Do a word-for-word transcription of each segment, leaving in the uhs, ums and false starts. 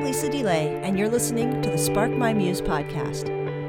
I'm Lisa DeLay, and you're listening to the Spark My Muse podcast.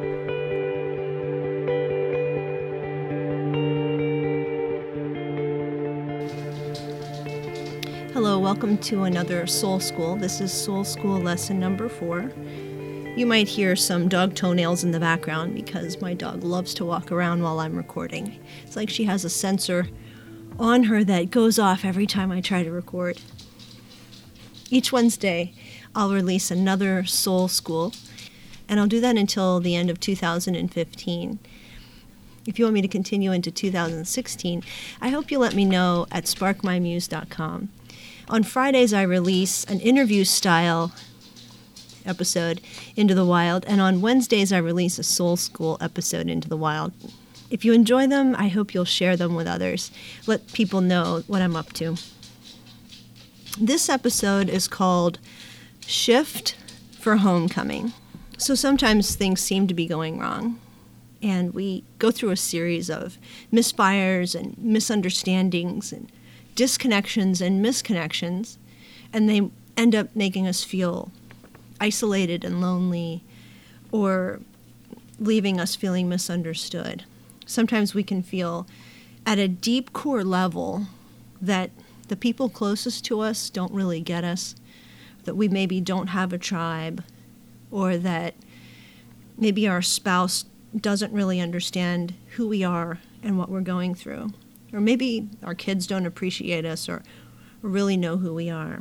Hello, welcome to another Soul School. This is Soul School lesson number four. You might hear some dog toenails in the background because my dog loves to walk around while I'm recording. It's like she has a sensor on her that goes off every time I try to record. Each Wednesday, I'll release another Soul School, and I'll do that until the end of two thousand fifteen. If you want me to continue into two thousand sixteen, I hope you let me know at spark my muse dot com. On Fridays, I release an interview-style episode, Into the Wild, and on Wednesdays, I release a Soul School episode, Into the Wild. If you enjoy them, I hope you'll share them with others. Let people know what I'm up to. This episode is called Shift for Homecoming. So sometimes things seem to be going wrong, and we go through a series of misfires and misunderstandings and disconnections and misconnections, and they end up making us feel isolated and lonely or leaving us feeling misunderstood. Sometimes we can feel at a deep core level that the people closest to us don't really get us, that we maybe don't have a tribe, or that maybe our spouse doesn't really understand who we are and what we're going through. Or maybe our kids don't appreciate us or, or really know who we are.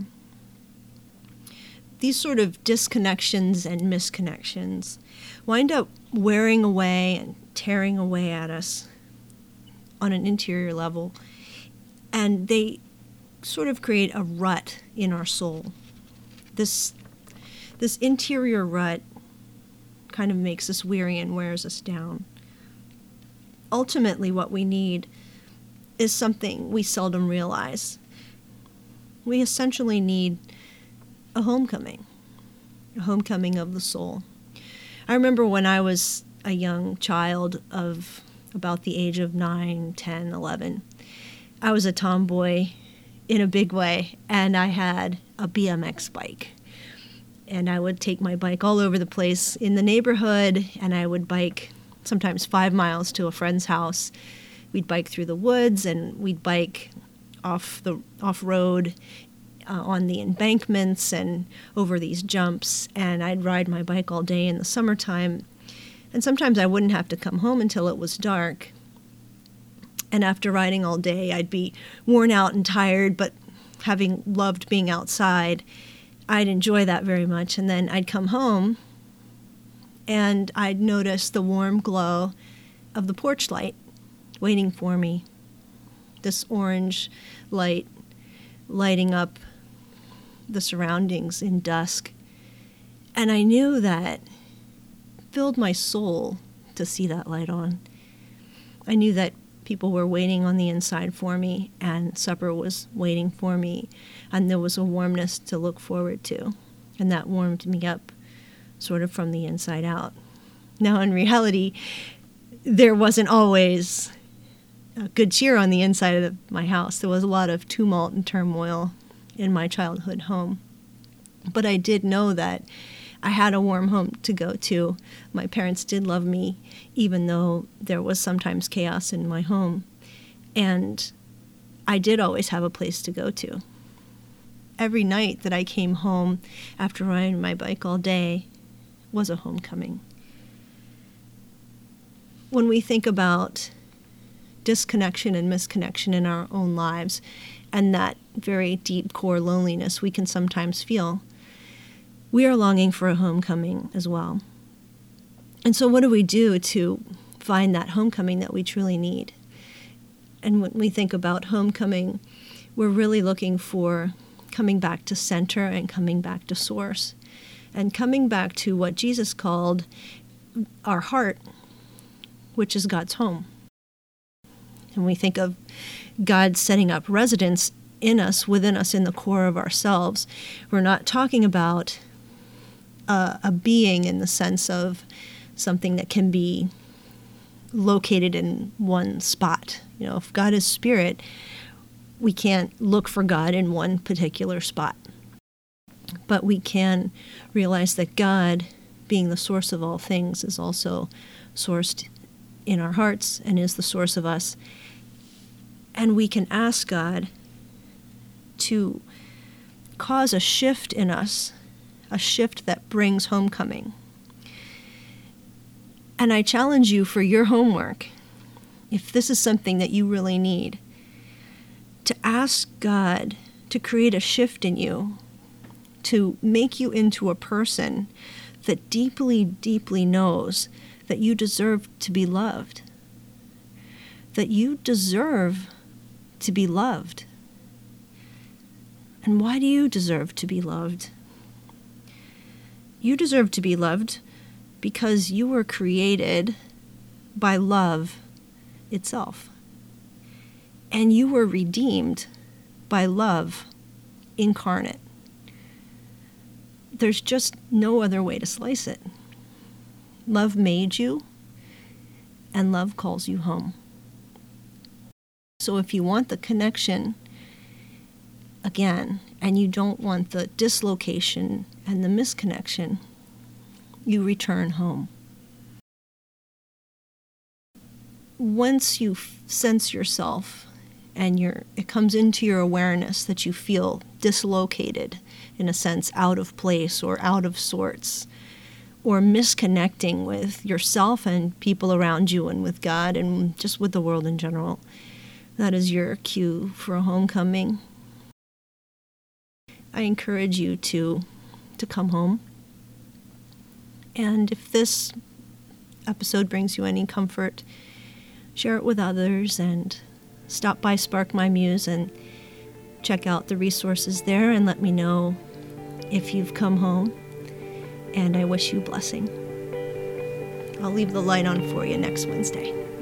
These sort of disconnections and misconnections wind up wearing away and tearing away at us on an interior level, and they sort of create a rut in our soul. This, this interior rut kind of makes us weary and wears us down. Ultimately, what we need is something we seldom realize. We essentially need a homecoming, a homecoming of the soul. I remember when I was a young child of about the age of nine, ten, eleven, I was a tomboy in a big way, and I had a B M X bike. And I would take my bike all over the place in the neighborhood, and I would bike sometimes five miles to a friend's house. We'd bike through the woods, and we'd bike off the off-road uh, on the embankments and over these jumps, and I'd ride my bike all day in the summertime. And sometimes I wouldn't have to come home until it was dark. And after riding all day, I'd be worn out and tired, but having loved being outside, I'd enjoy that very much. And then I'd come home, and I'd notice the warm glow of the porch light waiting for me, this orange light lighting up the surroundings in dusk. And I knew that filled my soul to see that light on. I knew that people were waiting on the inside for me, and supper was waiting for me, and there was a warmness to look forward to, and that warmed me up sort of from the inside out. Now, in reality, there wasn't always a good cheer on the inside of the, my house. There was a lot of tumult and turmoil in my childhood home. But I did know that I had a warm home to go to. My parents did love me, even though there was sometimes chaos in my home. And I did always have a place to go to. Every night that I came home after riding my bike all day was a homecoming. When we think about disconnection and misconnection in our own lives, and that very deep core loneliness we can sometimes feel, we are longing for a homecoming as well. And so what do we do to find that homecoming that we truly need? And when we think about homecoming, we're really looking for coming back to center and coming back to source, and coming back to what Jesus called our heart, which is God's home. And we think of God setting up residence in us, within us, in the core of ourselves. We're not talking about uh, a being in the sense of something that can be located in one spot. You know, if God is spirit, we can't look for God in one particular spot. But we can realize that God, being the source of all things, is also sourced in our hearts and is the source of us. And we can ask God to cause a shift in us, a shift that brings homecoming. And I challenge you for your homework, if this is something that you really need, to ask God to create a shift in you, to make you into a person that deeply, deeply knows that you deserve to be loved, that you deserve to be loved. And why do you deserve to be loved? You deserve to be loved because you were created by love itself. And you were redeemed by love incarnate. There's just no other way to slice it. Love made you, and love calls you home. So if you want the connection again, and you don't want the dislocation and the misconnection, you return home. Once you f- sense yourself and you're, it comes into your awareness that you feel dislocated, in a sense, out of place or out of sorts, or misconnecting with yourself and people around you and with God and just with the world in general, that is your cue for a homecoming. I encourage you to, to come home. And if this episode brings you any comfort, share it with others and stop by Spark My Muse and check out the resources there and let me know if you've come home. And I wish you blessing. I'll leave the light on for you next Wednesday.